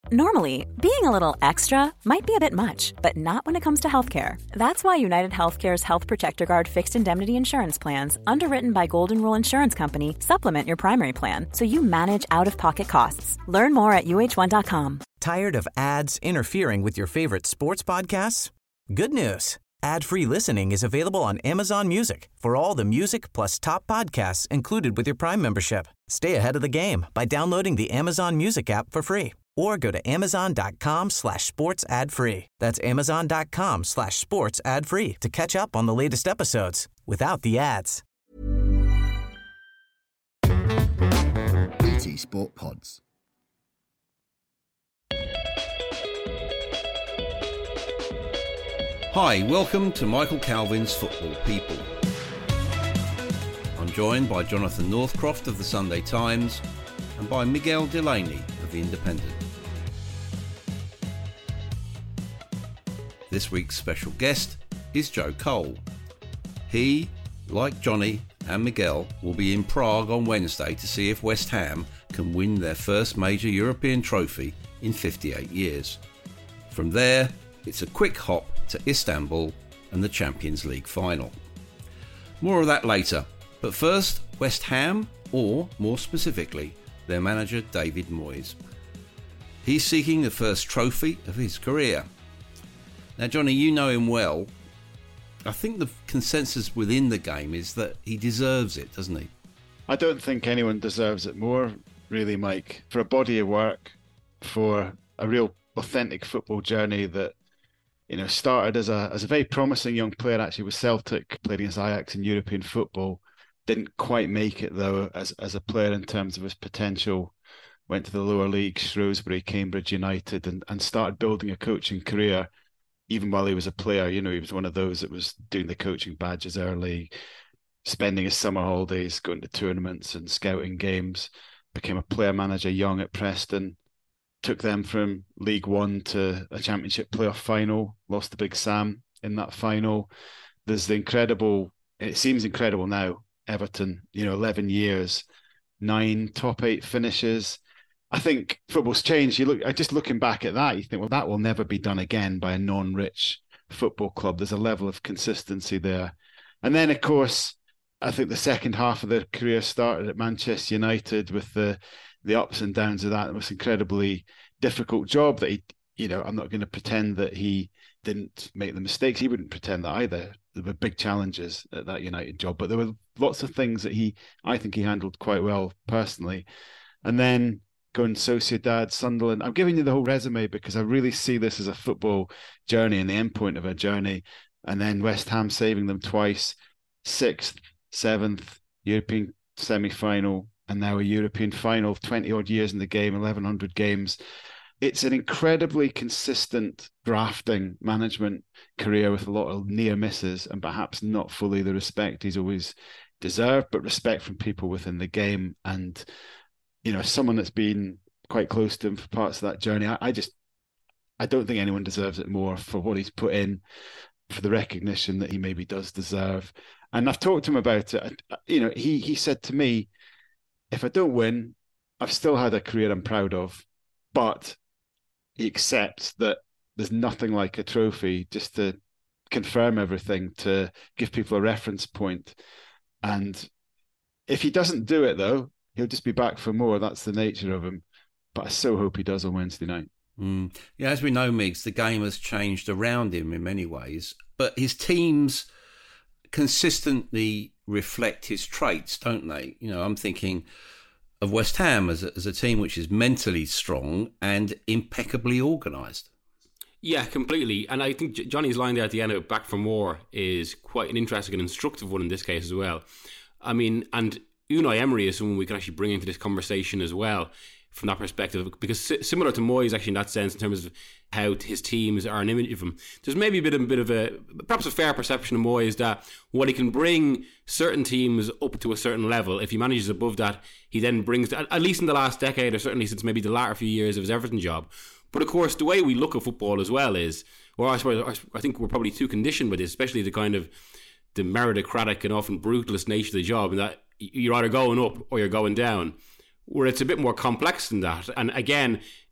Normally, being a little extra might be a bit much, but not when it comes to healthcare. That's why United Healthcare's Health Protector Guard fixed indemnity insurance plans, underwritten by Golden Rule Insurance Company, supplement your primary plan so you manage out-of-pocket costs. Learn more at uh1.com. Tired of ads interfering with your favorite sports podcasts? Good news. Ad-free listening is available on Amazon Music for all the music plus top podcasts included with your Prime membership. Stay ahead of the game by downloading the Amazon Music app for free or go to amazon.com/sports ad free. That's amazon.com/sports ad free to catch up on the latest episodes without the ads. BT Sport Pods. Hi, welcome to Michael Calvin's Football People. I'm joined by Jonathan Northcroft of the Sunday Times and by Miguel Delaney of the Independent. This week's special guest is Joe Cole. He, like Johnny and Miguel, will be in Prague on Wednesday to see if West Ham can win their first major European trophy in 58 years. From there, it's a quick hop to Istanbul and the Champions League final. More of that later, but first, West Ham, or more specifically, their manager David Moyes. He's seeking the first trophy of his career. Now, Johnny, you know him well. I think the consensus within the game is that he deserves it, doesn't he? I don't think anyone deserves it more, really, Mike. For a body of work, for a real authentic football journey that, you know, started as a very promising young player, actually with Celtic, played against Ajax in European football. Didn't quite make it, though, as a player in terms of his potential. Went to the lower league, Shrewsbury, Cambridge United, and started building a coaching career. Even while he was a player, you know, he was one of those that was doing the coaching badges early, spending his summer holidays going to tournaments and scouting games, became a player manager young at Preston, took them from League One to a Championship playoff final, lost to Big Sam in that final. There's the incredible, it seems incredible now, Everton, you know, 11 years, 9 top 8 finishes. I think football's changed. Just looking back at that, you think, well, that will never be done again by a non-rich football club. There's a level of consistency there. And then, of course, I think the second half of their career started at Manchester United with the ups and downs of that. It was an incredibly difficult job that he, you know, I'm not going to pretend that he didn't make the mistakes. He wouldn't pretend that either. There were big challenges at that United job, but there were lots of things that I think he handled quite well personally. And then going Sociedad, Sunderland. I'm giving you the whole resume because I really see this as a football journey and the end point of a journey. And then West Ham saving them twice, 6th, 7th, European semi-final, and now a European final, 20 odd years in the game, 1,100 games. It's an incredibly consistent grafting management career with a lot of near misses and perhaps not fully the respect he's always deserved, but respect from people within the game. And you know, someone that's been quite close to him for parts of that journey, I don't think anyone deserves it more for what he's put in, for the recognition that he maybe does deserve. And I've talked to him about it. You know, he said to me, if I don't win, I've still had a career I'm proud of, but he accepts that there's nothing like a trophy just to confirm everything, to give people a reference point. And if he doesn't do it, though, he'll just be back for more. That's the nature of him. But I so hope he does on Wednesday night. Yeah, as we know, Migs, the game has changed around him in many ways, but his teams consistently reflect his traits, don't they? You know, I'm thinking of West Ham as a team which is mentally strong and impeccably organised. Yeah, completely. And I think Johnny's line there at the end of back for more is quite an interesting and instructive one in this case as well. I mean, and Unai Emery is someone we can actually bring into this conversation as well from that perspective, because similar to Moyes actually in that sense, in terms of how his teams are an image of him, there's maybe a bit of a perhaps a fair perception of Moyes that what he can bring certain teams up to a certain level, if he manages above that, he then brings, at least in the last decade, or certainly since maybe the latter few years of his Everton job. But of course, the way we look at football as well is, or I think we're probably too conditioned with this, especially the kind of the meritocratic and often brutalist nature of the job, and that you're either going up or you're going down, where it's a bit more complex than that. And again,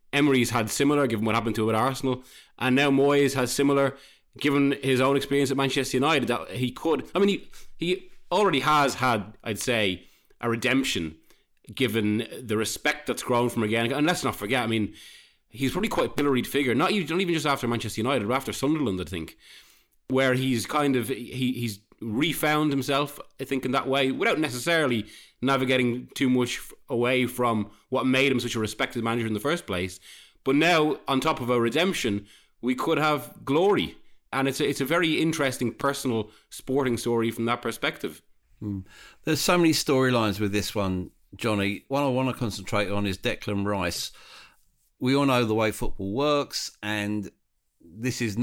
Emery's had similar, given what happened to him at Arsenal, and now Moyes has similar, given his own experience at Manchester United. That he could, I mean, he already has had, I'd say, a redemption, given the respect that's grown from him again. And let's not forget, I mean, he's probably quite a pilloried figure, not even just after Manchester United, but after Sunderland, I think, where he's kind of, he's refound himself, I think, in that way, without necessarily navigating too much away from what made him such a respected manager in the first place. But now, on top of a redemption, we could have glory. And it's a very interesting personal sporting story from that perspective. There's so many storylines with this one, Johnny. One I want to concentrate on is Declan Rice. We all know the way football works, and this is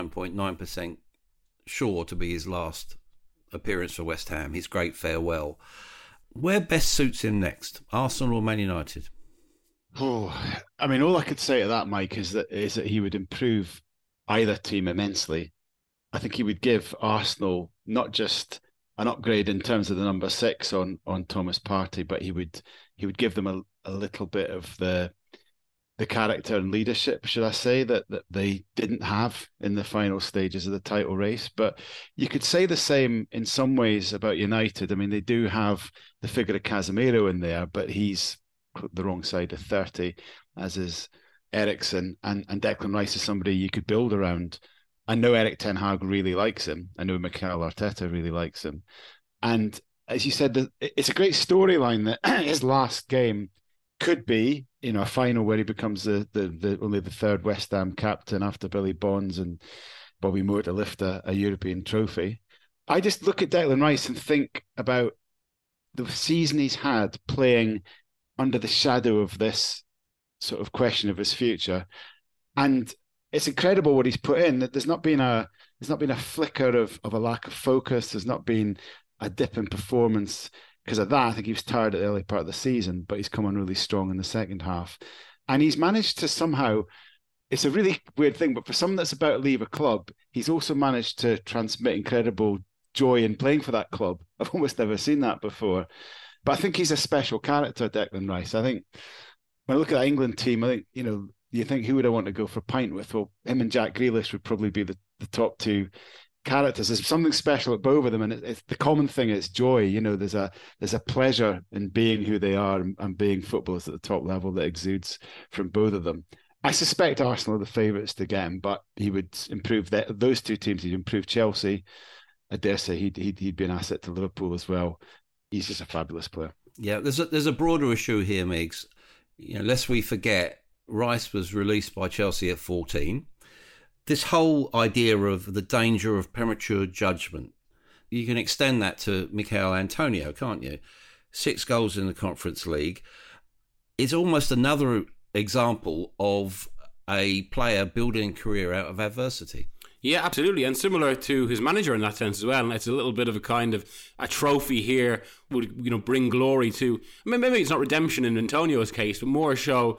99.9% sure to be his last appearance for West Ham, his great farewell. Where best suits him next, Arsenal or Man United? Oh, I mean, all I could say to that, Mike, is that he would improve either team immensely. I think he would give Arsenal not just an upgrade in terms of the number 6 on Thomas Partey, but he would give them a little bit of the character and leadership, should I say, that they didn't have in the final stages of the title race. But you could say the same in some ways about United. I mean, they do have the figure of Casemiro in there, but he's the wrong side of 30, as is Eriksen, and Declan Rice is somebody you could build around. I know Erik ten Hag really likes him. I know Mikel Arteta really likes him. And as you said, it's a great storyline that his last game could be, a final where he becomes the only the third West Ham captain after Billy Bonds and Bobby Moore to lift a European trophy. I just look at Declan Rice and think about the season he's had playing under the shadow of this sort of question of his future, and it's incredible what he's put in. There's not been a flicker of a lack of focus. There's not been a dip in performance because of that. I think he was tired at the early part of the season, but he's come on really strong in the second half, and he's managed to somehow. It's a really weird thing, but for someone that's about to leave a club, he's also managed to transmit incredible joy in playing for that club. I've almost never seen that before. But I think he's a special character, Declan Rice. I think when I look at that England team, I think, you think who would I want to go for a pint with? Well, him and Jack Grealish would probably be the top two characters. There's something special at both of them, and it's the common thing is joy. There's a pleasure in being who they are and being footballers at the top level that exudes from both of them. I suspect Arsenal are the favourites to get him, but he would improve those two teams. He'd improve Chelsea. I dare say he'd be an asset to Liverpool as well. He's just a fabulous player. Yeah, there's a broader issue here, Migs. Lest we forget, Rice was released by Chelsea at 14. This whole idea of the danger of premature judgment, you can extend that to Michail Antonio, can't you? 6 goals in the Conference League. It's almost another example of a player building a career out of adversity. Yeah, absolutely. And similar to his manager in that sense as well. And it's a little bit of a kind of a trophy here would, bring glory to, maybe it's not redemption in Antonio's case, but more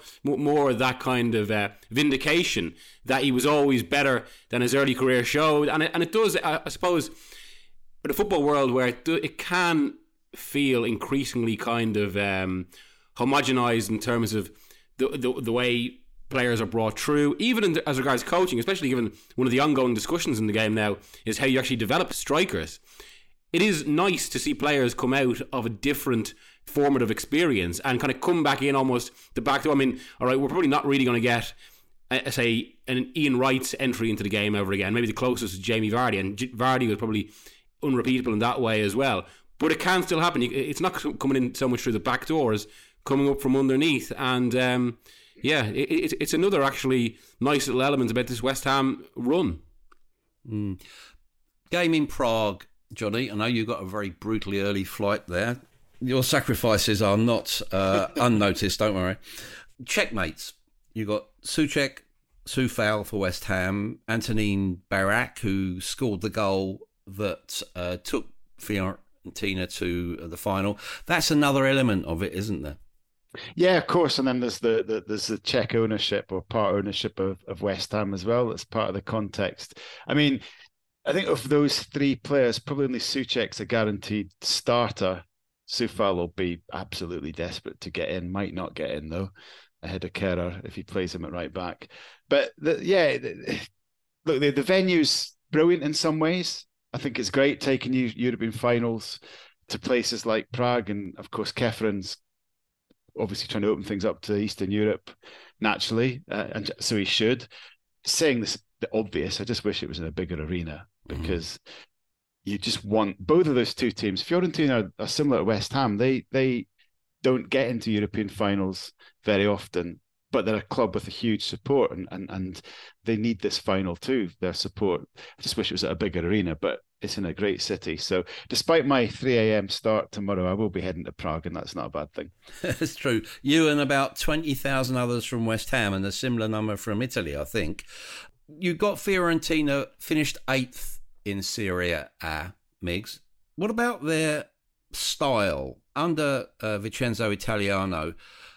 that kind of vindication that he was always better than his early career showed. And it does, I suppose, in a football world where it can feel increasingly kind of homogenized in terms of the way players are brought through, even as regards coaching, especially given one of the ongoing discussions in the game now is how you actually develop strikers. It is nice to see players come out of a different formative experience and kind of come back in almost the back door. I mean, all right, we're probably not really going to get, say, an Ian Wright's entry into the game ever again. Maybe the closest is Jamie Vardy, and Vardy was probably unrepeatable in that way as well. But it can still happen. It's not coming in so much through the back doors, coming up from underneath. And it's another actually nice little element about this West Ham run. Game in Prague, Johnny. I know you got a very brutally early flight there. Your sacrifices are not unnoticed, don't worry. Checkmates. You got Souček, Soufal for West Ham, Antonin Barak, who scored the goal that took Fiorentina to the final. That's another element of it, isn't there? Yeah, of course. And then there's the Czech ownership or part ownership of West Ham as well. That's part of the context. I mean, I think of those 3 players, probably only Souček's a guaranteed starter. Soufal will be absolutely desperate to get in, might not get in though. ahead of Kerrer if he plays him at right back. But look, the venue's brilliant in some ways. I think it's great taking European finals to places like Prague, and of course Kefren's obviously trying to open things up to Eastern Europe naturally, and so he should. Saying this the obvious, I just wish it was in a bigger arena, because you just want both of those two teams. Fiorentina are similar to West Ham. They don't get into European finals very often, but they're a club with a huge support, and they need this final too, their support. I just wish it was at a bigger arena, but it's in a great city. So despite my 3 a.m. start tomorrow, I will be heading to Prague, and that's not a bad thing. That's true. You and about 20,000 others from West Ham, and a similar number from Italy, I think. You got Fiorentina finished 8th in Serie A, Migs. What about their style? Under Vincenzo Italiano,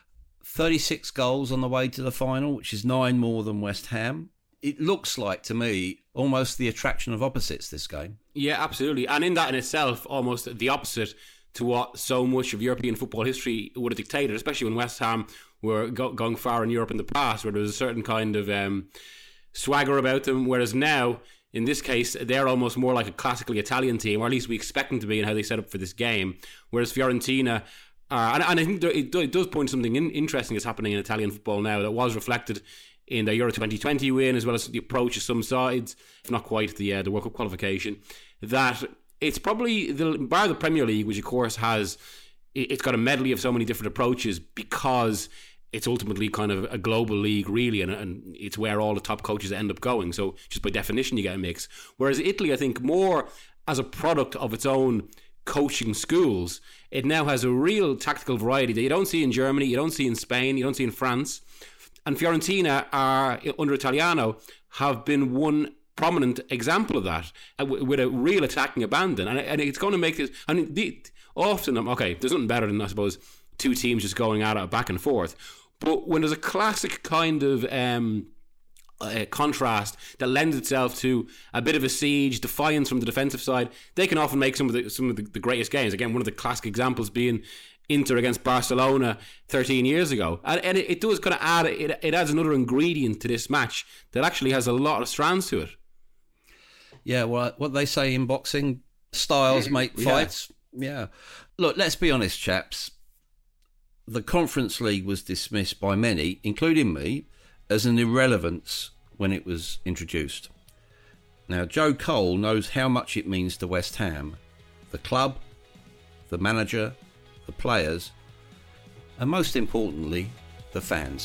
36 goals on the way to the final, which is 9 more than West Ham. It looks like, to me, almost the attraction of opposites, this game. Yeah, absolutely. And in that in itself, almost the opposite to what so much of European football history would have dictated, especially when West Ham were going far in Europe in the past, where there was a certain kind of swagger about them, whereas now, in this case, they're almost more like a classically Italian team, or at least we expect them to be in how they set up for this game, whereas Fiorentina... and I think it does point to something interesting that's happening in Italian football now that was reflected in the Euro 2020 win, as well as the approach of some sides, if not quite the World Cup qualification, that it's probably, bar the Premier League, which of course it's got a medley of so many different approaches, because it's ultimately kind of a global league, really, and it's where all the top coaches end up going. So just by definition, you get a mix. Whereas Italy, I think, more as a product of its own coaching schools, it now has a real tactical variety that you don't see in Germany, you don't see in Spain, you don't see in France. And Fiorentina are, under Italiano, have been one prominent example of that, with a real attacking abandon. And it's going to make this... I mean, often, okay, there's nothing better than, I suppose, two teams just going at it back and forth. But when there's a classic kind of contrast that lends itself to a bit of a siege, defiance from the defensive side, they can often make some of the greatest games. Again, one of the classic examples being Inter against Barcelona 13 years ago. And it does kind of add, it adds another ingredient to this match that actually has a lot of strands to it. Yeah, well, what they say in boxing, styles make fights. Yeah. Look, let's be honest, chaps. The Conference League was dismissed by many, including me, as an irrelevance when it was introduced. Now, Joe Cole knows how much it means to West Ham, the club, the manager, the players, and most importantly, the fans.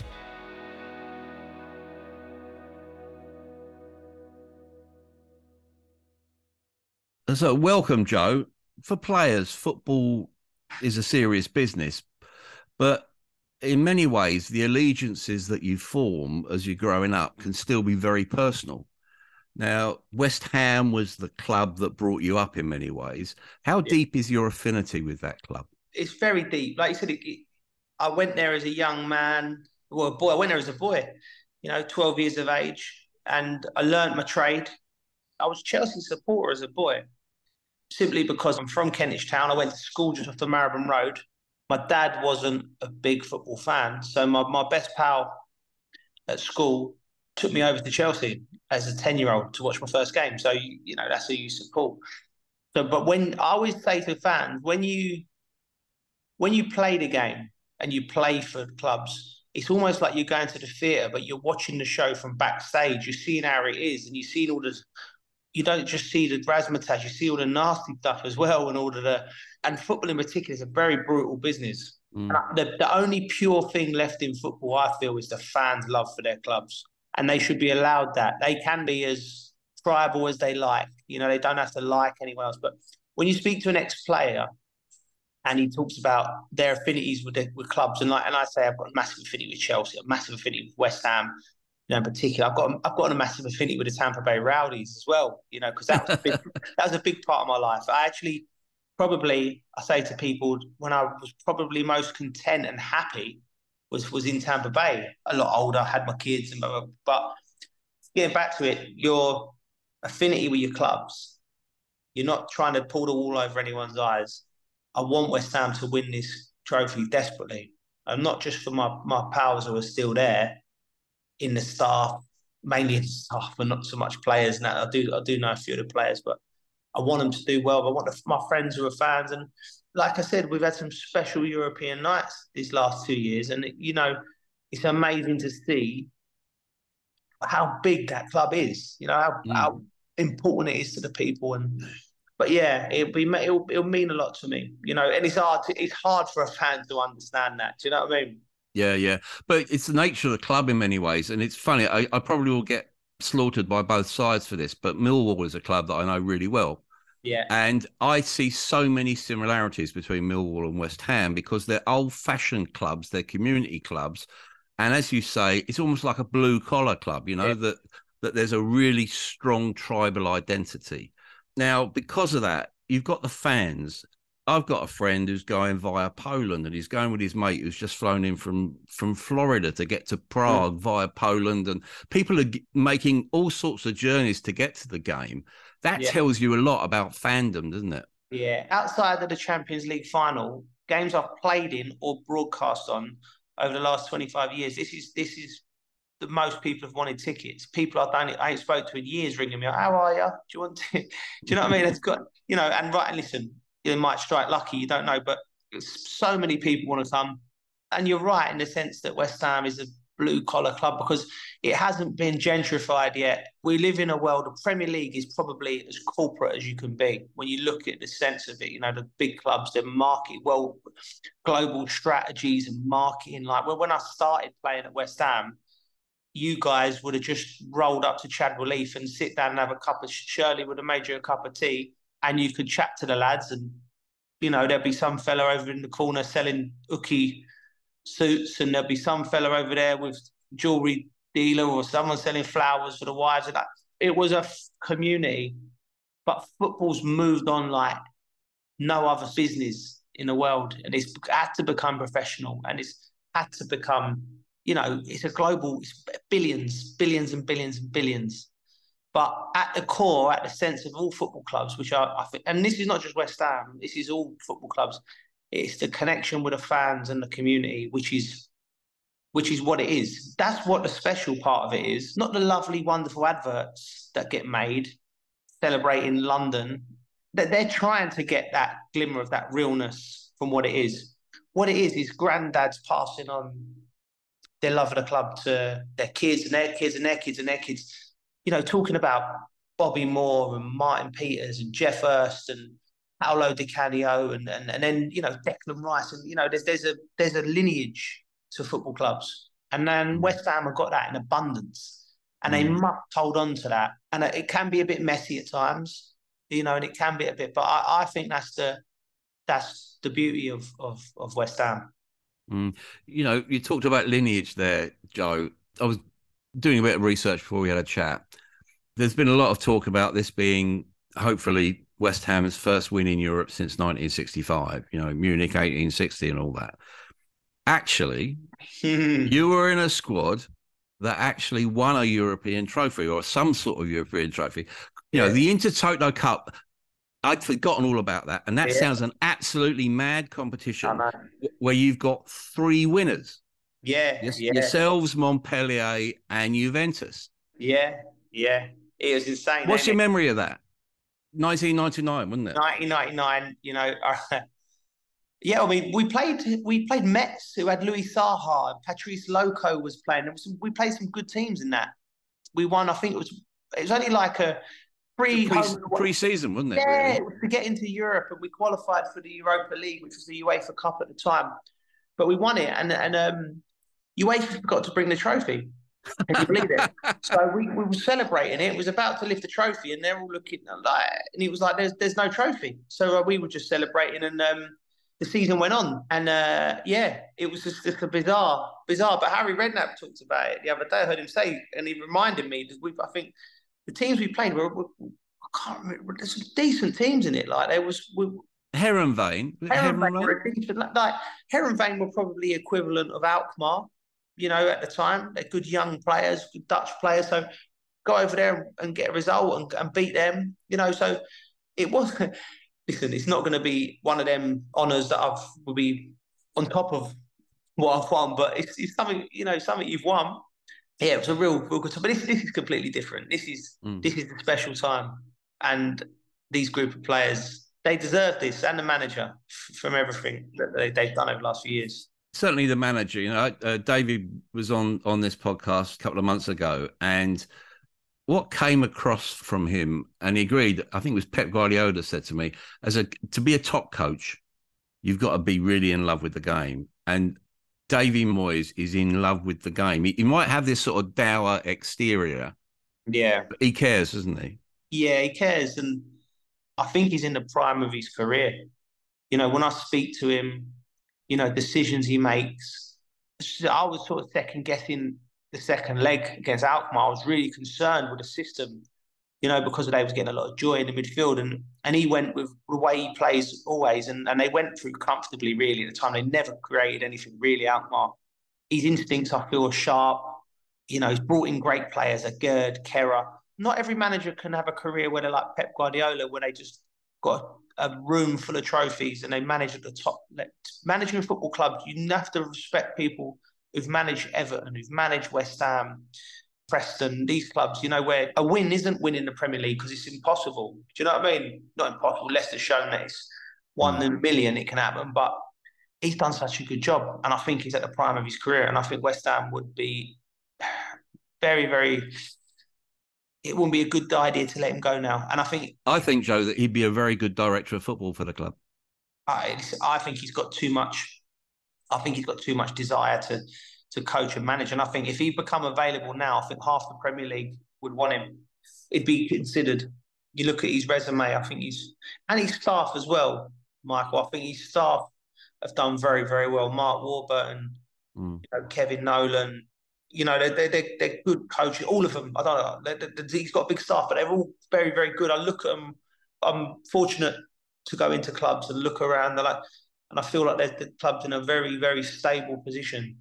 So, welcome, Joe. For players, football is a serious business, but in many ways, the allegiances that you form as you're growing up can still be very personal. Now, West Ham was the club that brought you up in many ways. How deep is your affinity with that club? It's very deep. Like you said, I went there as a young man. Well, boy, I went there as a boy, 12 years of age, and I learnt my trade. I was Chelsea supporter as a boy, simply because I'm from Kentish Town. I went to school just off the Marylebone Road. My dad wasn't a big football fan, so my best pal at school took me over to Chelsea as a 10-year-old to watch my first game. So, that's who you support. So, but when I always say to fans, when you play the game and you play for clubs, it's almost like you're going to the theatre, but you're watching the show from backstage. You're seeing how it is, and you're seeing all this. You don't just see the razzmatazz, you see all the nasty stuff as well, and football in particular is a very brutal business. The only pure thing left in football, I feel, is the fans' love for their clubs. And they should be allowed that. They can be as tribal as they like. They don't have to like anyone else. But when you speak to an ex-player and he talks about their affinities with clubs, and I say I've got a massive affinity with Chelsea, a massive affinity with West Ham, in particular, I've got a massive affinity with the Tampa Bay Rowdies as well. Because that was a big part of my life. I say to people, when I was probably most content and happy was in Tampa Bay. A lot older, had my kids, but getting back to it, your affinity with your clubs, you're not trying to pull the wool over anyone's eyes. I want West Ham to win this trophy desperately. and not just for my pals who are still there in the staff, mainly in the staff, and not so much players. Now I do know a few of the players, but I want them to do well. But I want my friends who are fans, and like I said, we've had some special European nights these last 2 years, and it's amazing to see how big that club is. How important it is to the people, but yeah, it'll mean a lot to me. And it's hard for a fan to understand that. Do you know what I mean? Yeah. But it's the nature of the club in many ways. And it's funny, I probably will get slaughtered by both sides for this, but Millwall is a club that I know really well. Yeah. And I see so many similarities between Millwall and West Ham because they're old-fashioned clubs, they're community clubs. And as you say, it's almost like a blue-collar club, that there's a really strong tribal identity. Now, because of that, you've got the fans. I've got a friend who's going via Poland, and he's going with his mate who's just flown in from Florida to get to Prague via Poland. And people are making all sorts of journeys to get to the game. That tells you a lot about fandom, doesn't it? Yeah. Outside of the Champions League final, games I've played in or broadcast on over the last 25 years, this is the most people have wanted tickets. People I ain't spoke to in years ringing me, how are you? Do you want to? Do you know what I mean? It's got, and right, and listen, you might strike lucky, you don't know, but so many people want to come. And you're right in the sense that West Ham is a blue-collar club because it hasn't been gentrified yet. We live in a world, the Premier League is probably as corporate as you can be. When you look at the sense of it, the big clubs, the market, global strategies and marketing. When I started playing at West Ham, you guys would have just rolled up to Chad Relief and sit down and have a cup of Shirley would have made you a cup of tea, and you could chat to the lads, and there'd be some fella over in the corner selling Uki suits, and there'd be some fella over there with jewelry dealer or someone selling flowers for the wives. And it was a community, but football's moved on like no other business in the world, and it's had to become professional, and it's had to become, it's a global, it's billions and billions and billions. But at the core, at the sense of all football clubs, which I think, and this is not just West Ham, this is all football clubs, it's the connection with the fans and the community, which is what it is. That's what the special part of it is, not the lovely, wonderful adverts that get made celebrating London. That they're trying to get that glimmer of that realness from what it is. What it is granddads passing on their love of the club to their kids and their kids and their kids and their kids. Talking about Bobby Moore and Martin Peters and Jeff Hurst and Paolo Di Canio and then Declan Rice, and there's a lineage to football clubs, and then West Ham have got that in abundance, and they must hold on to that. And it can be a bit messy at times, and it can be a bit, but I think that's the beauty of West Ham. You talked about lineage there, Joe. I was doing a bit of research before we had a chat. There's been a lot of talk about this being hopefully West Ham's first win in Europe since 1965, Munich 1860 and all that. Actually, you were in a squad that actually won a European trophy or some sort of European trophy. The Intertoto Cup, I'd forgotten all about that. And that sounds an absolutely mad competition where you've got 3 winners. Yourselves, Montpellier, and Juventus. Yeah. It was insane. What's your memory of that? 1999, wasn't it? 1999, Yeah, I mean, we played Metz, who had Louis Saha, and Patrice Loco was playing. We played some good teams in that. We won, I think it was only like a pre-season, wasn't it? Yeah, really? It was to get into Europe, and we qualified for the Europa League, which was the UEFA Cup at the time. But we won it, and UEFA forgot to bring the trophy. Can you believe it? So we were celebrating it. It was about to lift the trophy, and they're all looking like, and it was like, there's no trophy. So we were just celebrating, and the season went on, and it was just a bizarre. But Harry Redknapp talked about it the other day. I heard him say, and he reminded me that I think the teams we played were I can't remember. There's some decent teams in it. Like there was. Heerenveen. Heerenveen were probably equivalent of Alkmaar, at the time. They're good young players, good Dutch players. So go over there and get a result and beat them, So it was, listen, it's not going to be one of them honours that will be on top of what I've won, but it's something, something you've won. Yeah, it was a real good time. But this is completely different. This is the special time, and these group of players, they deserve this, and the manager from everything that they've done over the last few years. Certainly, the manager. David was on this podcast a couple of months ago, and what came across from him, and he agreed. I think it was Pep Guardiola said to me, to be a top coach, you've got to be really in love with the game, and David Moyes is in love with the game. He might have this sort of dour exterior. Yeah. But he cares, doesn't he? Yeah, he cares. And I think he's in the prime of his career. When I speak to him, decisions he makes, I was sort of second guessing the second leg against Alkmaar. I was really concerned with the system, because they was getting a lot of joy in the midfield. And he went with the way he plays always. And they went through comfortably, really, at the time. They never created anything, really, Alkmaar. His instincts, I feel, are sharp. He's brought in great players, Gerd, Kehrer. Not every manager can have a career where they're like Pep Guardiola, where they just got a room full of trophies and they manage at the top. Managing football clubs, you have to respect people who've managed Everton, who've managed West Ham, Preston, these clubs, where a win isn't winning the Premier League because it's impossible. Do you know what I mean? Not impossible. Leicester's shown that it's 1 in a million it can happen, but he's done such a good job. And I think he's at the prime of his career. And I think West Ham would be very, very... It wouldn't be a good idea to let him go now. And I think, Joe, that he'd be a very good director of football for the club. I think he's got too much. I think he's got too much desire to coach and manage. And I think if he become available now, I think half the Premier League would want him. It'd be considered. You look at his resume, I think and his staff as well, Michael. I think his staff have done very, very well. Mark Warburton, Kevin Nolan. They're good coaches. All of them. I don't know. He's got a big staff, but they're all very, very good. I look at them. I'm fortunate to go into clubs and look around. And I feel like the club's in a very, very stable position.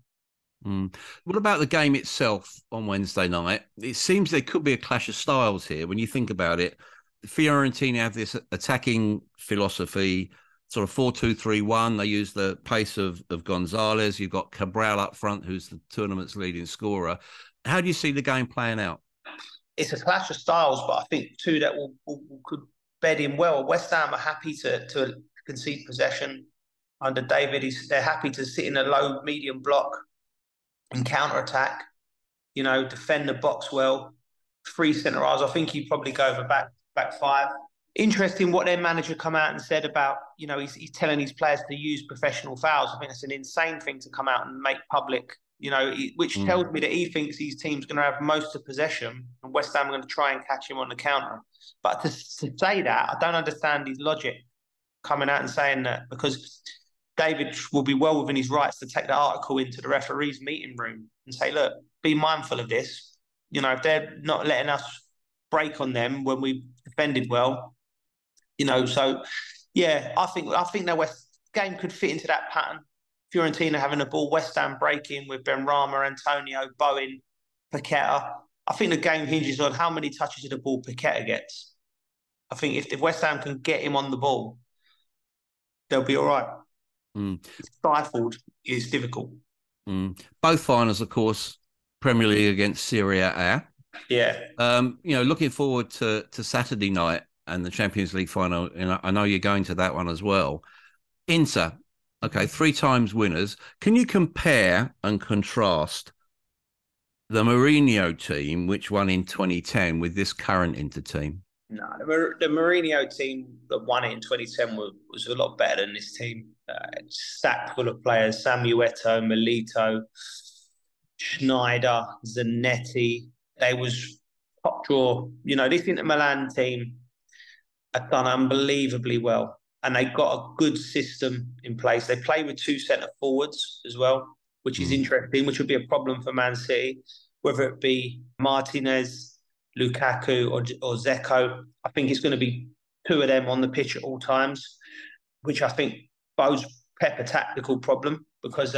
What about the game itself on Wednesday night? It seems there could be a clash of styles here. When you think about it, Fiorentina have this attacking philosophy, sort of 4-2-3-1. They use the pace of Gonzalez. You've got Cabral up front, who's the tournament's leading scorer. How do you see the game playing out? It's a clash of styles, but I think two that could bed in well. West Ham are happy to concede possession under David. They're happy to sit in a low, medium block and counter-attack, defend the box well. 3 centre-halves. I think he'd probably go over back 5. Interesting what their manager come out and said about, he's telling his players to use professional fouls. I think that's an insane thing to come out and make public, which tells me that he thinks his team's going to have most of possession and West Ham are going to try and catch him on the counter. But to say that, I don't understand his logic coming out and saying that, because David will be well within his rights to take the article into the referee's meeting room and say, look, be mindful of this. If they're not letting us break on them when we defended well, so yeah, I think the West game could fit into that pattern. Fiorentina having the ball, West Ham breaking with Benrahma, Antonio, Bowen, Paqueta. I think the game hinges on how many touches of the ball Paqueta gets. I think if West Ham can get him on the ball, they'll be all right. Stifled is difficult. Both finals, of course, Premier League against Serie A. Yeah. Looking forward to Saturday night and the Champions League final. I know you're going to that one as well. Inter, okay, 3 times winners. Can you compare and contrast the Mourinho team, which won in 2010, with this current Inter team? No, the Mourinho team that won it in 2010 was a lot better than this team. Stacked full of players: Samuel Eto'o, Milito, Schneider, Zanetti. They was top draw. This Inter Milan team have done unbelievably well, and they got a good system in place. They play with 2 centre forwards as well, which is interesting, which would be a problem for Man City, whether it be Martinez, Lukaku or Zeko. I think it's going to be 2 of them on the pitch at all times, which I think bodes Pep a tactical problem, because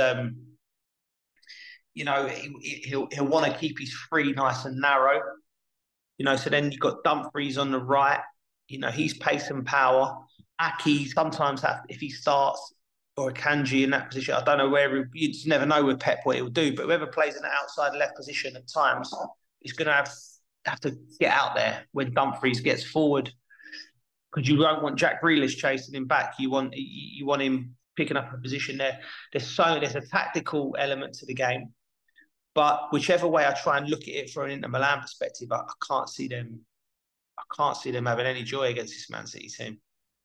he'll want to keep his 3 nice and narrow. So then you've got Dumfries on the right. He's pace and power. Aki sometimes if he starts, or a Kanji in that position. I don't know you just never know with Pep what he'll do, but whoever plays in the outside left position at times is going to have to get out there when Dumfries gets forward, because you don't want Jack Grealish chasing him back. You want him picking up a position there. There's a tactical element to the game, but whichever way I try and look at it from an Inter Milan perspective, I can't see them having any joy against this Man City team.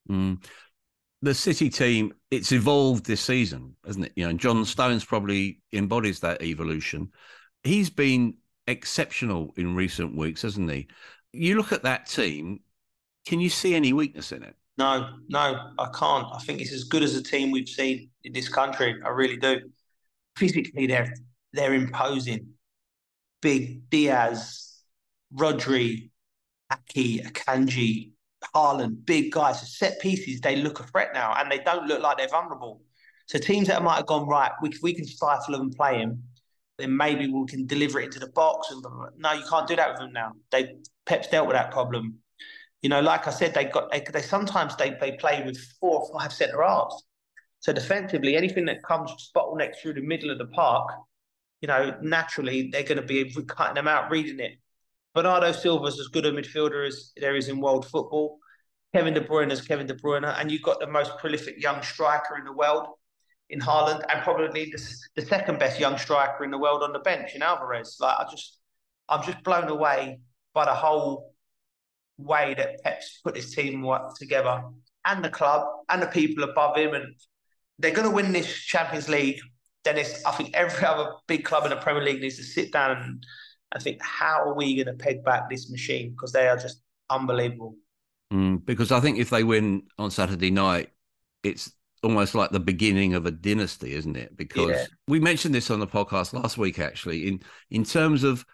The City team, it's evolved this season, hasn't it? And John Stones probably embodies that evolution. He's been exceptional in recent weeks, hasn't he? You look at that team, can you see any weakness in it? No, I can't. I think it's as good as a team we've seen in this country. I really do. Physically, they're imposing. Big Diaz, Rodri, Aki, Akanji, Haaland, big guys. So set pieces, they look a threat now, and they don't look like they're vulnerable. So teams that might have gone, right, we can stifle them and play him, then maybe we can deliver it into the box. And no, you can't do that with them now. Pep's dealt with that problem. Like I said, they sometimes play with 4 or 5 centre halves. So defensively, anything that comes bottleneck through the middle of the park, naturally they're going to be cutting them out, reading it. Bernardo Silva's as good a midfielder as there is in world football. Kevin De Bruyne is Kevin De Bruyne, and you've got the most prolific young striker in the world in Haaland, and probably the second best young striker in the world on the bench in Alvarez. I'm just blown away by the whole way that Pep's put his team together, and the club and the people above him, and they're going to win this Champions League. Dennis, I think every other big club in the Premier League needs to sit down and I think, how are we going to peg back this machine? Because they are just unbelievable. Because I think if they win on Saturday night, it's almost like the beginning of a dynasty, isn't it? Because we mentioned this on the podcast last week, actually, in terms of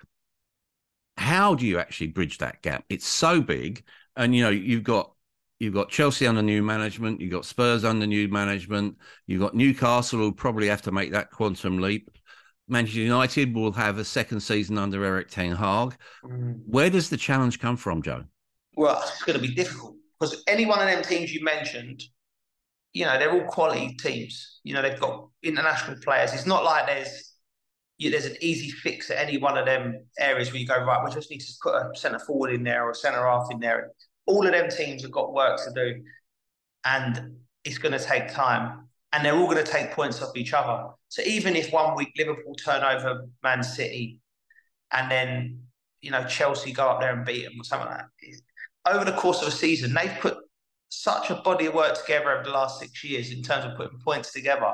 how do you actually bridge that gap? It's so big. And, you've got Chelsea under new management, you've got Spurs under new management, you've got Newcastle who'll probably have to make that quantum leap. Manchester United will have a second season under Erik ten Hag. Where does the challenge come from, Joe? Well, it's going to be difficult because any one of them teams you mentioned, they're all quality teams. They've got international players. It's not like there's an easy fix at any one of them areas where you go, right, we just need to put a centre forward in there or a centre half in there. All of them teams have got work to do, and it's going to take time. And they're all going to take points off each other. So even if one week Liverpool turn over Man City and then, Chelsea go up there and beat them or something like that, over the course of a season, they've put such a body of work together over the last 6 years in terms of putting points together.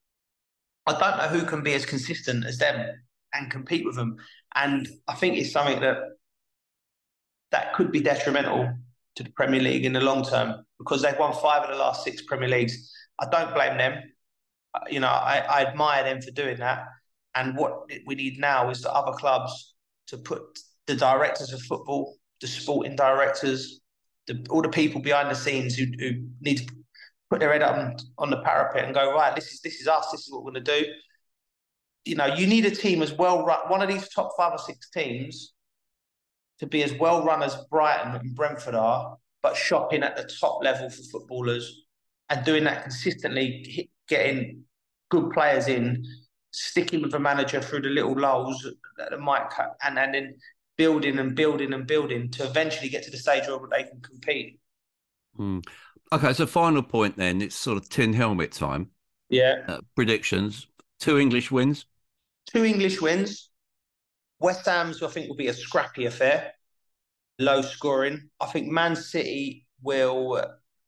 I don't know who can be as consistent as them and compete with them. And I think it's something that could be detrimental to the Premier League in the long term, because they've won 5 of the last 6 Premier Leagues. I don't blame them. I admire them for doing that. And what we need now is the other clubs to put the directors of football, the sporting directors, all the people behind the scenes who need to put their head up on the parapet and go, right, this is us, this is what we're going to do. You need a team as well run, one of these top 5 or 6 teams to be as well run as Brighton and Brentford are, but shopping at the top level for footballers and doing that consistently, getting good players in, sticking with the manager through the little lulls that might cut, and then building and building and building to eventually get to the stage where they can compete. Okay, so final point then, it's sort of tin helmet time. Yeah. Predictions, 2 English wins. 2 English wins. West Ham's, I think, will be a scrappy affair. Low scoring. I think Man City will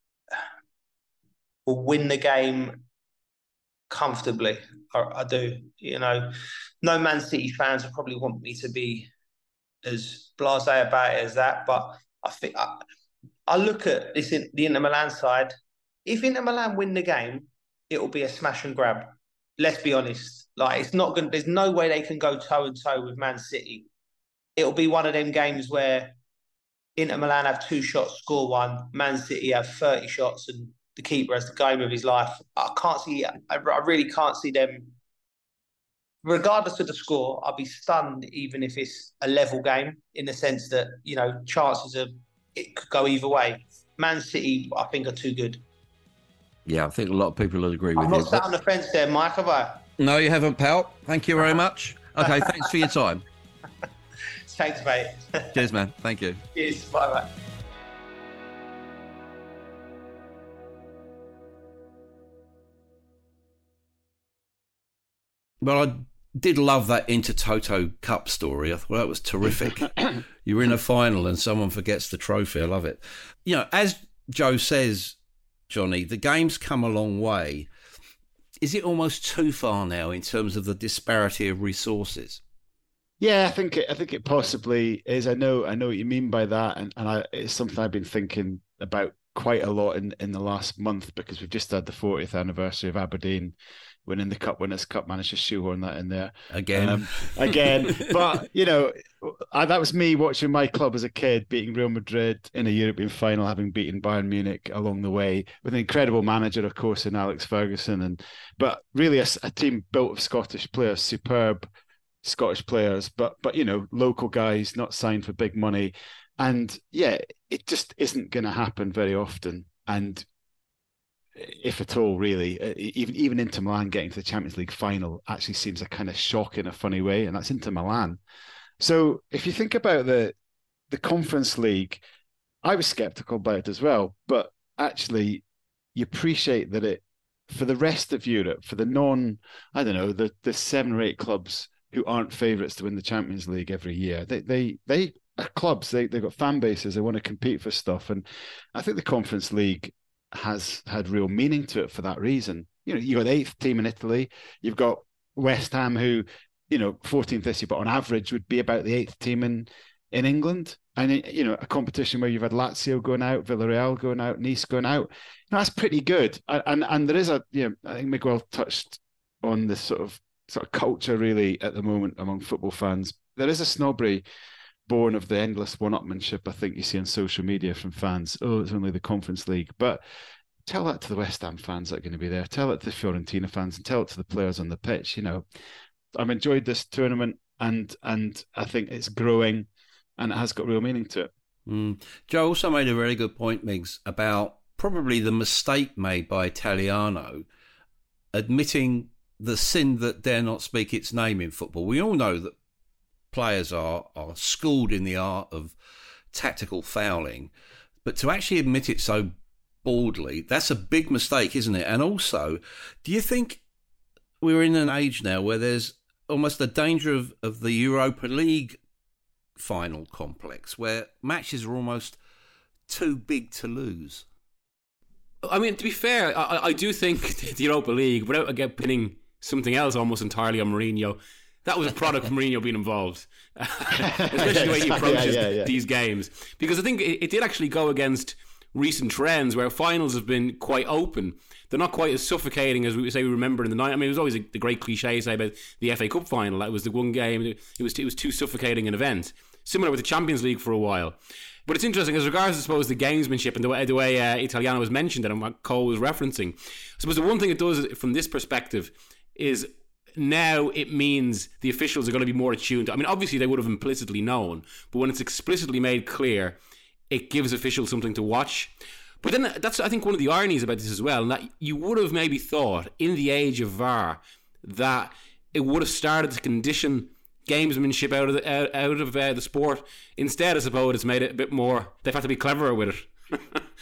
win the game comfortably. I do. No Man City fans would probably want me to be as blasé about it as that, but I think I look at this in the Inter Milan side. If Inter Milan win the game, it will be a smash and grab. Let's be honest. It's not going. There's no way they can go toe and toe with Man City. It'll be one of them games where Inter Milan have 2 shots, score 1. Man City have 30 shots, and the keeper has the game of his life. I really can't see them. Regardless of the score, I'll be stunned even if it's a level game, in the sense that, chances of it could go either way. Man City, I think, are too good. Yeah, I think a lot of people will agree with I've you. not sat on the fence there, Mike, have I? No, you haven't, pal. Thank you very much. Okay, thanks for your time. Thanks, mate. Cheers, man. Thank you. Cheers. Bye-bye. Well, I did love that Intertoto Cup story. I thought that was terrific. You're in a final and someone forgets the trophy. I love it. You know, as Joe says, Johnny, the game's come a long way. Is it almost too far now in terms of the disparity of resources? Yeah, I think it possibly is. I know what you mean by that, and it's something I've been thinking about quite a lot in the last month, because we've just had the 40th anniversary of Aberdeen winning the Cup Winners' Cup. Managed to shoehorn that in there again. But you know, that was me watching my club as a kid beating Real Madrid in a European final, having beaten Bayern Munich along the way, with an incredible manager, of course, in Alex Ferguson, but really a team built of Scottish players, superb Scottish players, but you know, local guys not signed for big money. And yeah, it just isn't going to happen very often, and if at all, really. Even Inter Milan getting to the Champions League final actually seems a kind of shock in a funny way, and that's Inter Milan. So if you think about the Conference League, I was sceptical about it as well, but actually you appreciate that it, for the rest of Europe, for the the 7 or 8 clubs who aren't favourites to win the Champions League every year, they are clubs. They've got fan bases. They want to compete for stuff, and I think the Conference League has had real meaning to it for that reason. You know, you've got the 8th team in Italy. You've got West Ham, who, you know, 14th this year, but on average would be about the 8th team in England. And, you know, a competition where you've had Lazio going out, Villarreal going out, Nice going out. You know, that's pretty good. And there is I think Miguel touched on this sort of culture really at the moment among football fans. There is a snobbery born of the endless one-upmanship I think you see on social media from fans. Oh, it's only the Conference League. But tell that to the West Ham fans that are going to be there. Tell it to the Fiorentina fans, and tell it to the players on the pitch. You know, I've enjoyed this tournament, and I think it's growing, and it has got real meaning to it. Joe also made a very good point, Miggs, about probably the mistake made by Italiano admitting the sin that dare not speak its name in football. We all know that players are schooled in the art of tactical fouling, but to actually admit it so baldly, that's a big mistake, isn't it? And also, do you think we're in an age now where there's almost a danger of the Europa League final complex, where matches are almost too big to lose? I mean, to be fair, I do think the Europa League, without again pinning something else almost entirely on Mourinho, that was a product of Mourinho being involved, especially the way he approaches these games. Because I think it did actually go against recent trends where finals have been quite open. They're not quite as suffocating as we remember in the night. I mean, it was always the great cliche say about the FA Cup final. That was the one game. It was too suffocating an event. Similar with the Champions League for a while. But it's interesting, as regards, I suppose, the gamesmanship and the way Italiano was mentioned and what Cole was referencing. I suppose the one thing it does from this perspective is now it means the officials are going to be more attuned. I mean, obviously they would have implicitly known, but when it's explicitly made clear, it gives officials something to watch. But then that's, I think, one of the ironies about this as well, and that you would have maybe thought in the age of VAR that it would have started to condition gamesmanship out of the sport. Instead, I suppose it's made it a bit more. They've had to be cleverer with it.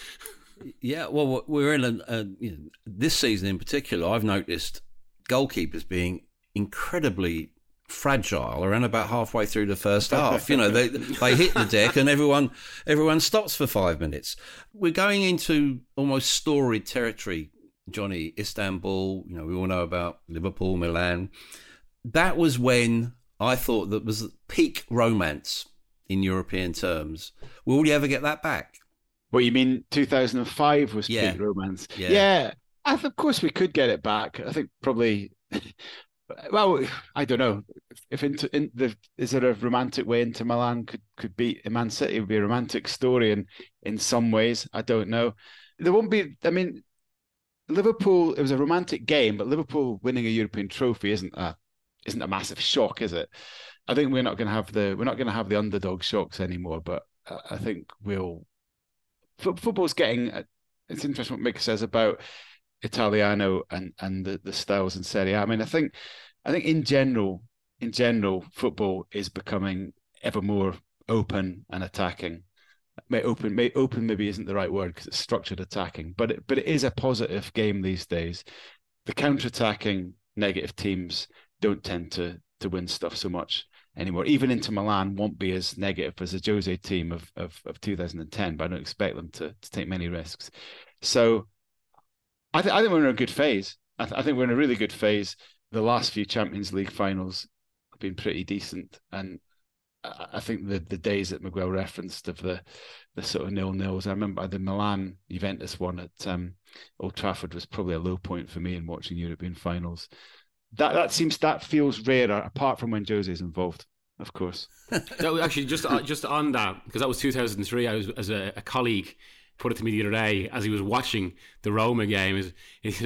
Yeah, well, we're in this season in particular. I've noticed goalkeepers being incredibly fragile around about halfway through the first half. You know, they hit the deck and everyone stops for 5 minutes. We're going into almost storied territory, Johnny. Istanbul, you know, we all know about Liverpool, Milan. That was when I thought that was peak romance in European terms. Will we ever get that back? What you mean 2005 was peak romance? Yeah. Of course we could get it back. I think probably, well, I don't know. Is there a romantic way Inter Milan could beat Man City? It would be a romantic story in some ways. I don't know. There won't be, I mean, Liverpool, it was a romantic game, but Liverpool winning a European trophy isn't a massive shock, is it? I think we're not going to have the underdog shocks anymore, but I think football's getting, it's interesting what Mick says about Italiano and the styles in Serie A. I mean, I think in general, football is becoming ever more open and attacking. Open maybe isn't the right word because it's structured attacking, but it is a positive game these days. The counter-attacking negative teams don't tend to win stuff so much anymore. Even Inter Milan won't be as negative as the Jose team of 2010, but I don't expect them to take many risks. So I think we're in a good phase. I think we're in a really good phase. The last few Champions League finals have been pretty decent, and I think the days that Miguel referenced of the sort of 0-0s. I remember the Milan Juventus one at Old Trafford was probably a low point for me in watching European finals. That feels rarer, apart from when Jose is involved, of course. That was actually just on that, because that was 2003. I was, as a colleague put it to me the other day as he was watching the Roma game. This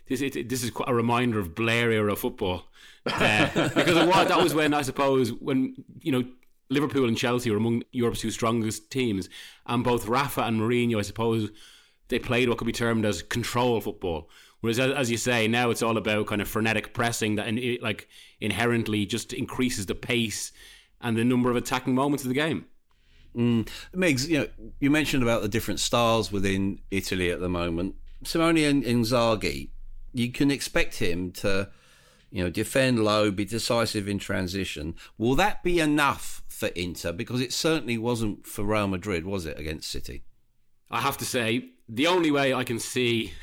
is quite a reminder of Blair era football, because that was when, I suppose, when Liverpool and Chelsea were among Europe's two strongest teams, and both Rafa and Mourinho, I suppose, they played what could be termed as control football. Whereas, as you say, now it's all about kind of frenetic pressing that inherently just increases the pace and the number of attacking moments of the game. Migs, you mentioned about the different styles within Italy at the moment. Simone Inzaghi, you can expect him to, defend low, be decisive in transition. Will that be enough for Inter? Because it certainly wasn't for Real Madrid, was it, against City? I have to say, the only way I can see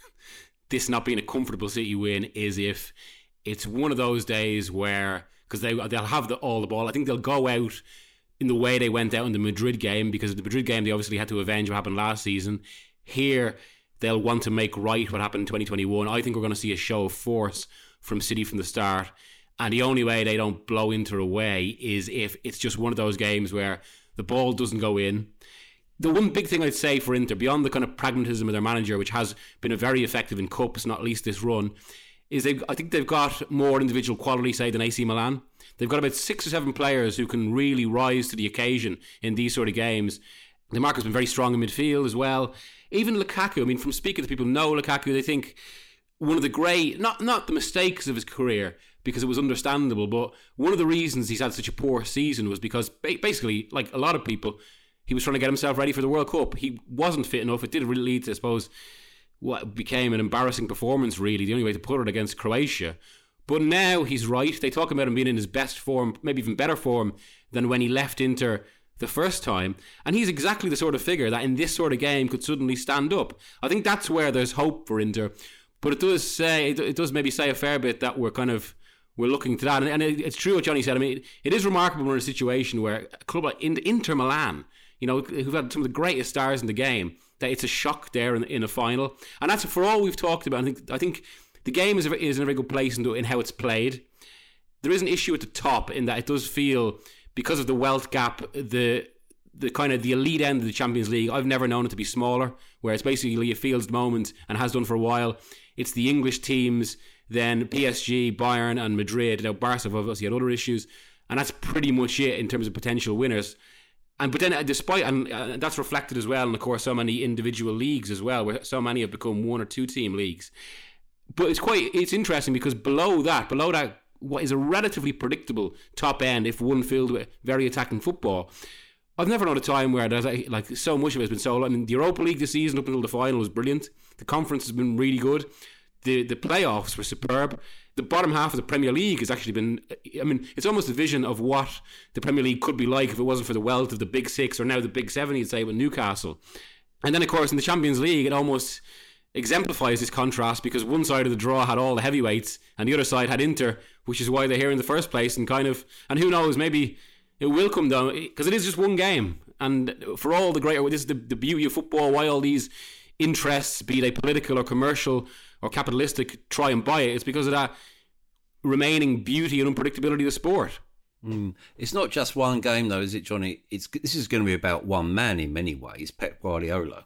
this not being a comfortable City win is if it's one of those days where, because they'll have all the ball. I think they'll go out in the way they went out in the Madrid game, because the Madrid game they obviously had to avenge what happened last season. Here, they'll want to make right what happened in 2021. I think we're going to see a show of force from City from the start. And the only way they don't blow Inter away is if it's just one of those games where the ball doesn't go in. The one big thing I'd say for Inter, beyond the kind of pragmatism of their manager, which has been very effective in cups, not least this run, is I think they've got more individual quality, say, than AC Milan. They've got about 6 or 7 players who can really rise to the occasion in these sort of games. The market's been very strong in midfield as well. Even Lukaku, I mean, from speaking to people who know Lukaku, they think one of the great, not the mistakes of his career, because it was understandable, but one of the reasons he's had such a poor season was because basically, like a lot of people, he was trying to get himself ready for the World Cup. He wasn't fit enough. It did really lead to, I suppose, what became an embarrassing performance, really, the only way to put it, against Croatia. But now he's right. They talk about him being in his best form, maybe even better form than when he left Inter the first time. And he's exactly the sort of figure that in this sort of game could suddenly stand up. I think that's where there's hope for Inter. But it does maybe say a fair bit that we're looking to that. And it's true what Johnny said. I mean, it is remarkable we're in a situation where a club like Inter Milan, who've had some of the greatest stars in the game, that it's a shock there in a final. And that's for all we've talked about. I think the game is in a very good place in how it's played. There is an issue at the top in that it does feel, because of the wealth gap, the kind of the elite end of the Champions League, I've never known it to be smaller, where it's basically, it feels at the moment, and has done for a while, it's the English teams, then PSG, Bayern and Madrid. Now Barca have obviously had other issues, and that's pretty much it in terms of potential winners. But then despite, and that's reflected as well in, of course, so many individual leagues as well, where so many have become 1 or 2 team leagues. But it's interesting because below that, what is a relatively predictable top end, if one filled with very attacking football, I've never known a time where there's so much of it has been so. I mean, the Europa League this season up until the final was brilliant. The conference has been really good. The playoffs were superb. The bottom half of the Premier League has actually been, I mean, it's almost a vision of what the Premier League could be like if it wasn't for the wealth of the Big 6, or now the Big 7, you'd say, with Newcastle. And then, of course, in the Champions League, it almost exemplifies this contrast, because one side of the draw had all the heavyweights and the other side had Inter, which is why they're here in the first place. And who knows, maybe it will come down, because it is just one game. And for all the greater, this is the beauty of football, why all these interests, be they political or commercial or capitalistic, try and buy it. It's because of that remaining beauty and unpredictability of the sport. It's not just one game, though, is it, Johnny? This is going to be about one man in many ways, Pep Guardiola.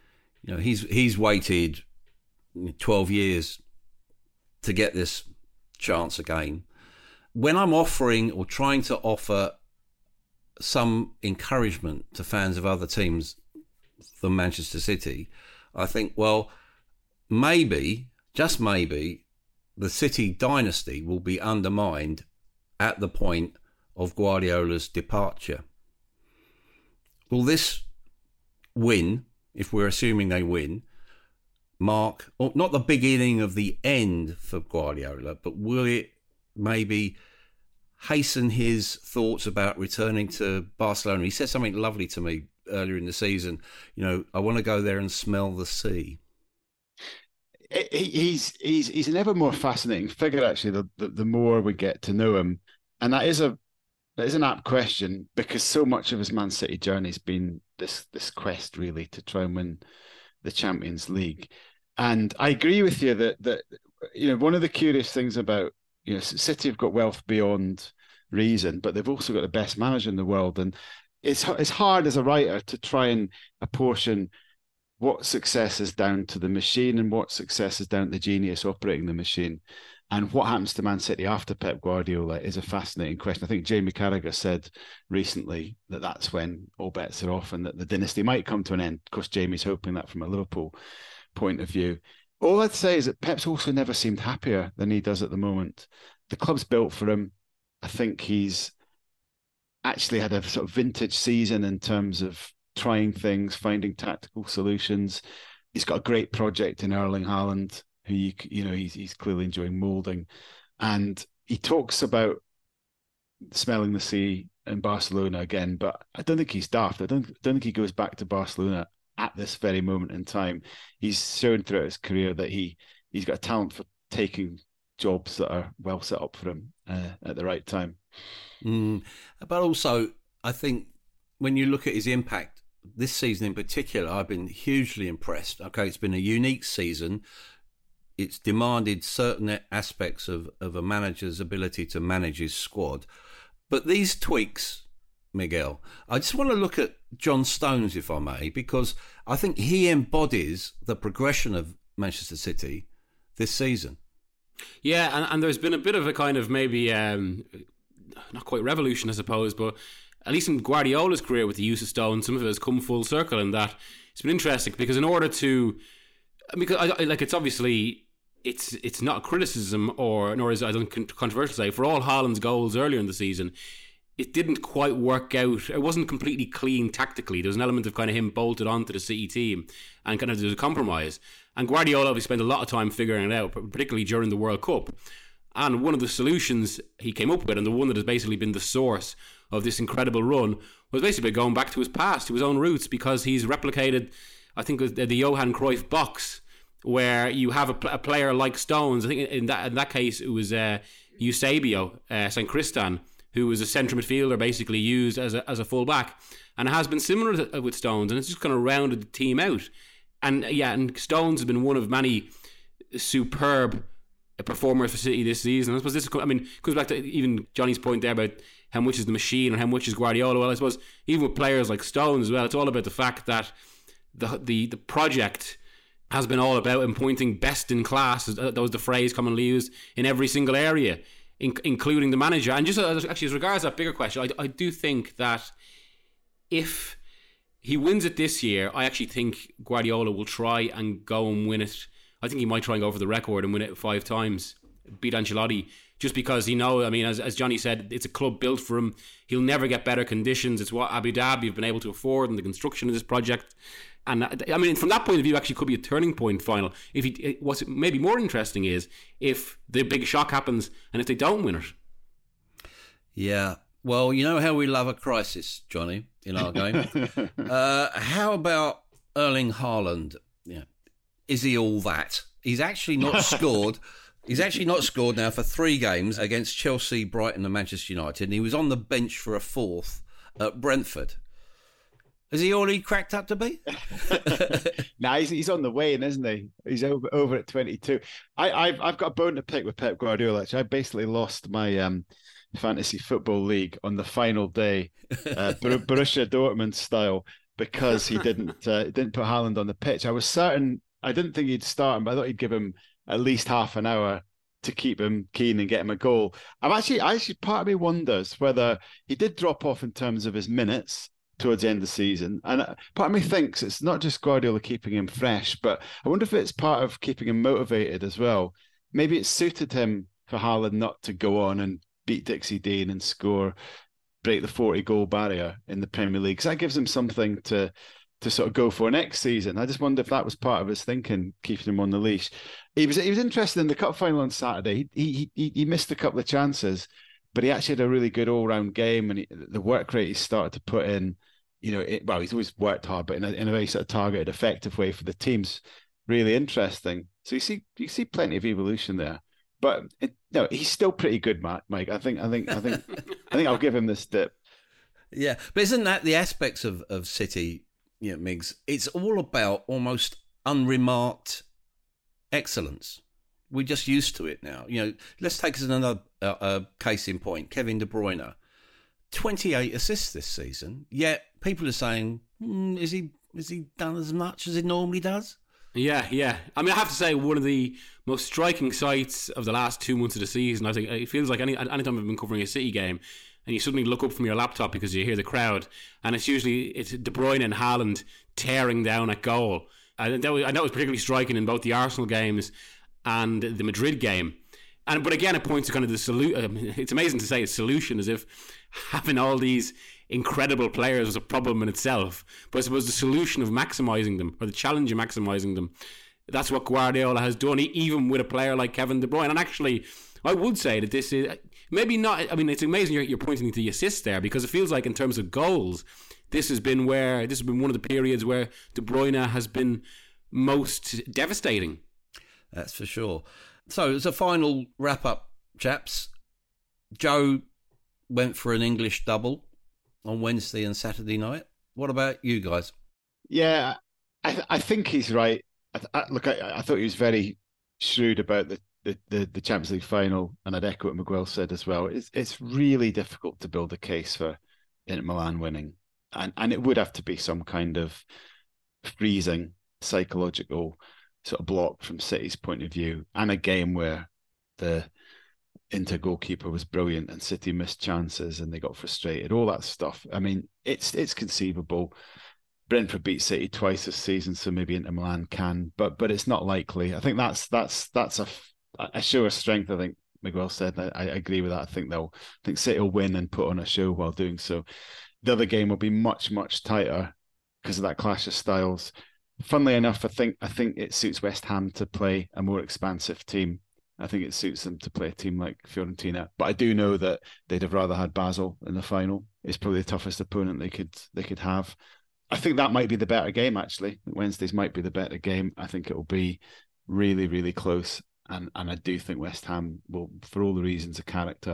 He's waited 12 years to get this chance again. When I'm offering or trying to offer some encouragement to fans of other teams than Manchester City, I think, well, maybe, just maybe, the City dynasty will be undermined at the point of Guardiola's departure. Will this win, if we're assuming they win, mark, not the beginning of the end for Guardiola, but will it maybe hasten his thoughts about returning to Barcelona? He said something lovely to me earlier in the season. You know, I want to go there and smell the sea. He's an ever more fascinating figure, actually, the more we get to know him. And that is an apt question, because so much of his Man City journey has been this quest, really, to try and win the Champions League. And I agree with you that you know, one of the curious things about, you know, City have got wealth beyond reason, but they've also got the best manager in the world. And it's hard as a writer to try and apportion what success is down to the machine and what success is down to the genius operating the machine. And what happens to Man City after Pep Guardiola is a fascinating question. I think Jamie Carragher said recently that that's when all bets are off and that the dynasty might come to an end. Of course, Jamie's hoping that from a Liverpool point of view. All I'd say is that Pep's also never seemed happier than he does at the moment. The club's built for him. I think he's actually had a sort of vintage season in terms of trying things, finding tactical solutions. He's got a great project in Erling Haaland, who he's clearly enjoying moulding, and he talks about smelling the sea in Barcelona again. But I don't think he's daft. I don't think he goes back to Barcelona at this very moment in time. He's shown throughout his career that he's got a talent for taking jobs that are well set up for him at the right time. But also, I think when you look at his impact this season in particular, I've been hugely impressed. Okay, it's been a unique season. It's demanded certain aspects of a manager's ability to manage his squad. But these tweaks, Miguel, I just want to look at John Stones, if I may, because I think he embodies the progression of Manchester City this season. Yeah, and there's been a bit of a kind of maybe, not quite revolution, I suppose, but at least in Guardiola's career with the use of Stones, some of it has come full circle in that. It's been interesting because in order to, because I like, it's obviously, it's not a criticism, nor is it, I don't controversial to say, for all Haaland's goals earlier in the season, it didn't quite work out. It wasn't completely clean tactically. There was an element of kind of him bolted onto the City team and kind of there was a compromise. And Guardiola obviously spent a lot of time figuring it out, particularly during the World Cup. And one of the solutions he came up with, and the one that has basically been the source of this incredible run, was basically going back to his past, to his own roots, because he's replicated, I think, the Johan Cruyff box, where you have a player like Stones. I think in that case it was Eusebio St. Christan, who was a central midfielder, basically used as a full back, and it has been similar with Stones, and it's just kind of rounded the team out. And and Stones has been one of many superb performers for City this season. I suppose this, goes back to even Johnny's point there about how much is the machine and how much is Guardiola. Well, I suppose even with players like Stones as well, it's all about the fact that the project has been all about him pointing best in class. That was the phrase commonly used in every single area, including the manager. And just actually, as regards that bigger question, I do think that if he wins it this year, I actually think Guardiola will try and go and win it. I think he might try and go for the record and win it 5 times, beat Ancelotti, just because as Johnny said, it's a club built for him. He'll never get better conditions. It's what Abu Dhabi have been able to afford in the construction of this project. And from that point of view, actually could be a turning point final. What's maybe more interesting is if the big shock happens and if they don't win it. Yeah. Well, you know how we love a crisis, Johnny, in our game. How about Erling Haaland? Yeah. Is he all that? He's actually not scored. He's actually not scored now for 3 games against Chelsea, Brighton and Manchester United. And he was on the bench for a 4th at Brentford. Is he all he cracked up to be? Nah, he's on the way in, isn't he? He's over at 22. I've got a bone to pick with Pep Guardiola. Actually, I basically lost my fantasy football league on the final day, Borussia Dortmund style, because he didn't put Haaland on the pitch. I was certain. I didn't think he'd start him, but I thought he'd give him at least half an hour to keep him keen and get him a goal. Actually, part of me wonders whether he did drop off in terms of his minutes, towards the end of the season. And part of me thinks it's not just Guardiola keeping him fresh, but I wonder if it's part of keeping him motivated as well. Maybe it suited him for Haaland not to go on and beat Dixie Dean and break the 40-goal barrier in the Premier League. So that gives him something to sort of go for next season. I just wonder if that was part of his thinking, keeping him on the leash. He was interested in the cup final on Saturday. He missed a couple of chances, but he actually had a really good all-round game, and the work rate he started to put in, he's always worked hard, but in a very sort of targeted, effective way for the team's really interesting. So you see plenty of evolution there. But he's still pretty good, Mike. I think I'll give him this dip. Yeah, but isn't that the aspects of City, Migs? It's all about almost unremarked excellence. We're just used to it now. Let's take as another case in point. Kevin De Bruyne, 28 assists this season. Yet people are saying, is he done as much as he normally does? Yeah. I mean, I have to say, one of the most striking sights of the last 2 months of the season, I think it feels like anytime I've been covering a City game, and you suddenly look up from your laptop because you hear the crowd, and it's De Bruyne and Haaland tearing down at goal. And that was particularly striking in both the Arsenal games and the Madrid game. But again, it points to kind of the solution. It's amazing to say a solution, as if having all these incredible players was a problem in itself. But I suppose the solution of maximising them, or the challenge of maximising them, that's what Guardiola has done, even with a player like Kevin De Bruyne. And actually, I would say that this is maybe not. I mean, it's amazing you're pointing to the assists there, because it feels like in terms of goals, this has been one of the periods where De Bruyne has been most devastating. That's for sure. So as a final wrap up, chaps, Joe went for an English double on Wednesday and Saturday night. What about you guys? Yeah, I think he's right. I thought he was very shrewd about the Champions League final, and I'd echo what Miguel said as well. It's really difficult to build a case for Inter Milan winning, and it would have to be some kind of freezing psychological sort of block from City's point of view, and a game where the Inter goalkeeper was brilliant and City missed chances and they got frustrated, all that stuff. I mean, it's conceivable. Brentford beat City twice this season, so maybe Inter Milan can, but it's not likely. I think that's a show of strength. I think Miguel said. I agree with that. I think City will win and put on a show while doing so. The other game will be much tighter because of that clash of styles. Funnily enough, I think it suits West Ham to play a more expansive team. I think it suits them to play a team like Fiorentina. But I do know that they'd have rather had Basel in the final. It's probably the toughest opponent they could have. I think that might be the better game, actually. Wednesdays might be the better game. I think it will be really, really close. And I do think West Ham will, for all the reasons of character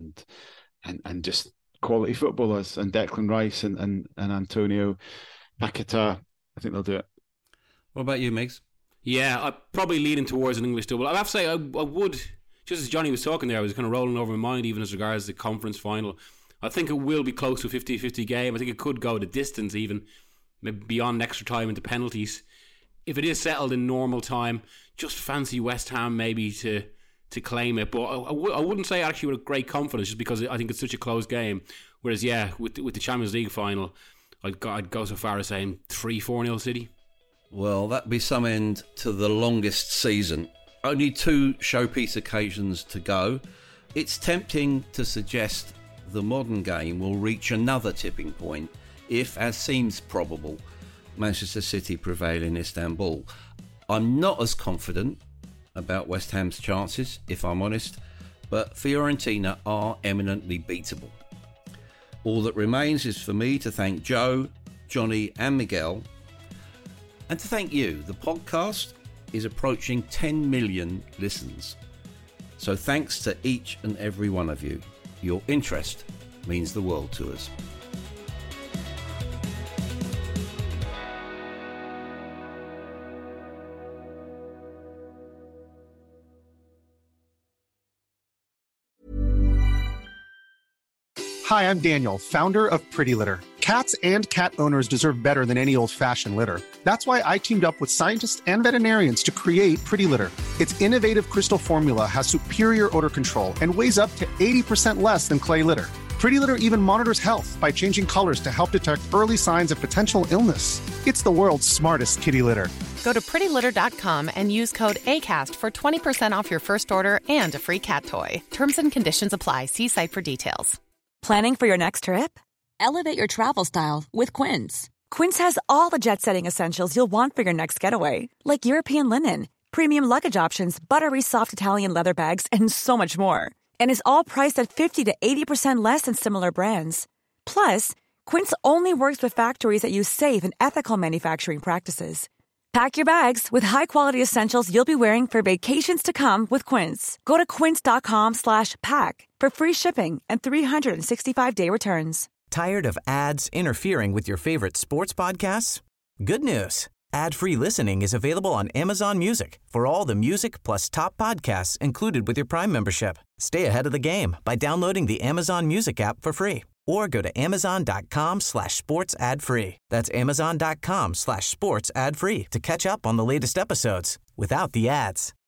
and just quality footballers, and Declan Rice and Antonio Paquetá, I think they'll do it. What about you, Migs? Yeah, I'm probably leaning towards an English double. I have to say, I would, just as Johnny was talking there, I was kind of rolling over my mind, even as regards the conference final. I think it will be close to a 50-50 game. I think it could go the distance, even maybe beyond extra time into penalties. If it is settled in normal time, just fancy West Ham maybe to claim it. But I wouldn't say actually with great confidence, just because I think it's such a close game. Whereas, yeah, with the Champions League final, I'd go so far as saying 3-4-0 City. Well, that'd be some end to the longest season. Only 2 showpiece occasions to go. It's tempting to suggest the modern game will reach another tipping point if, as seems probable, Manchester City prevail in Istanbul. I'm not as confident about West Ham's chances, if I'm honest, but Fiorentina are eminently beatable. All that remains is for me to thank Joe, Johnny and Miguel, and to thank you. The podcast is approaching 10 million listens. So thanks to each and every one of you. Your interest means the world to us. Hi, I'm Daniel, founder of Pretty Litter. Cats and cat owners deserve better than any old-fashioned litter. That's why I teamed up with scientists and veterinarians to create Pretty Litter. Its innovative crystal formula has superior odor control and weighs up to 80% less than clay litter. Pretty Litter even monitors health by changing colors to help detect early signs of potential illness. It's the world's smartest kitty litter. Go to prettylitter.com and use code ACAST for 20% off your first order and a free cat toy. Terms and conditions apply. See site for details. Planning for your next trip? Elevate your travel style with Quince. Quince has all the jet-setting essentials you'll want for your next getaway, like European linen, premium luggage options, buttery soft Italian leather bags, and so much more. And is all priced at 50 to 80% less than similar brands. Plus, Quince only works with factories that use safe and ethical manufacturing practices. Pack your bags with high-quality essentials you'll be wearing for vacations to come with Quince. Go to quince.com/pack for free shipping and 365-day returns. Tired of ads interfering with your favorite sports podcasts? Good news. Ad-free listening is available on Amazon Music for all the music plus top podcasts included with your Prime membership. Stay ahead of the game by downloading the Amazon Music app for free or go to amazon.com/sports ad free. That's amazon.com/sports ad free to catch up on the latest episodes without the ads.